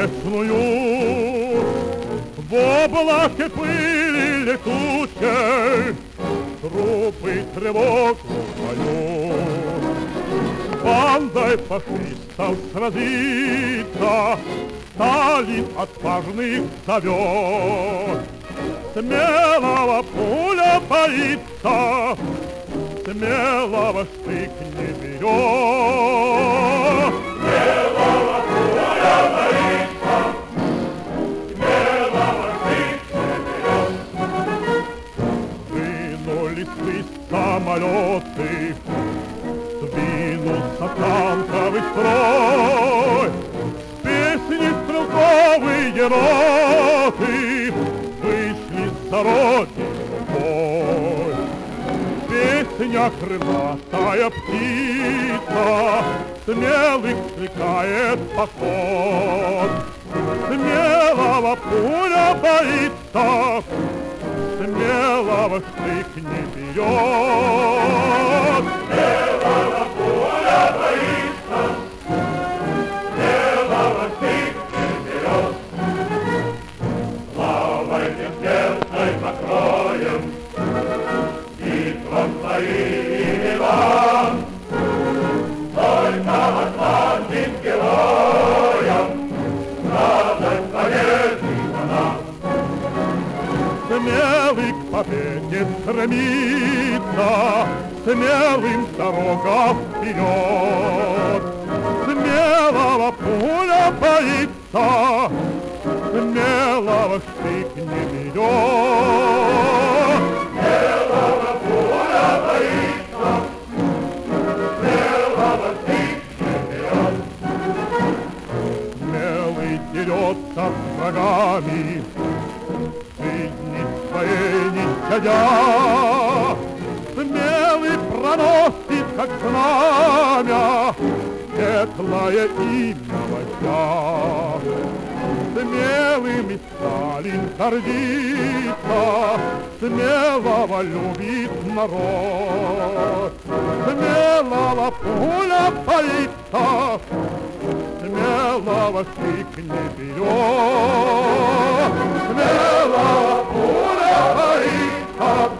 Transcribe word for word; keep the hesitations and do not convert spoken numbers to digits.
небесную, в облаке пыли летучей трупы тревогу поют. Бандой фашистов сразиться Сталин отважных зовет. Смелого пуля боится, смелого штык не берет. Смелого пуля боится, смелого штык не берет. Двинулись из самолеты, двинулся танковый строй, с песни стрелковые роты вышли с родины в бой. Песня крылатая птица смелых скликает поход. Смелого пуля боится, смелого штык не берет. Смелого пуля боится, смелого штык не берет. Славой бессмертной покроем битвам своим имена. Только отважным героям радость победы дана. Смелый к победе стремится, смелым дорога вперед. Смелого пуля боится, смелого штык не берет. Смелого пуля боится, смелого штык не берет. Смелый дерется с врагами, жизни своей не щадя. Смелый проносит, как знамя, светлое имя вождя. Смелым Сталин гордится, смелого любит народ. Смелого пуля боится, смелого штык не берет. Смелого пуля боится,